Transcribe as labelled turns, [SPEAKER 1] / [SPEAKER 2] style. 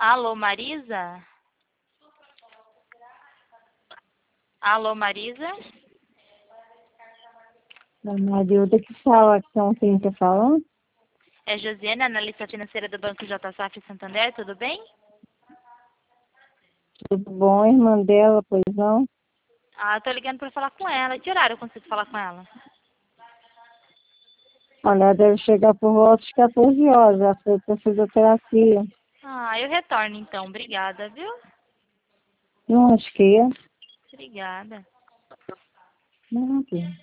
[SPEAKER 1] Alô, Marisa? Alô, Marisa?
[SPEAKER 2] Da Marilda que fala, então, quem tá falando?
[SPEAKER 1] É Josiane, analista financeira do Banco JSAF Santander, tudo bem?
[SPEAKER 2] Tudo bom, irmã dela, pois não?
[SPEAKER 1] Ah, eu tô ligando para falar com ela. Que horário eu consigo falar com ela?
[SPEAKER 2] Olha, ela deve chegar por volta de 14 horas, ela foi pra fisioterapia.
[SPEAKER 1] Ah, eu retorno então. Obrigada, viu?
[SPEAKER 2] Não, acho que é.
[SPEAKER 1] Obrigada.
[SPEAKER 2] Não,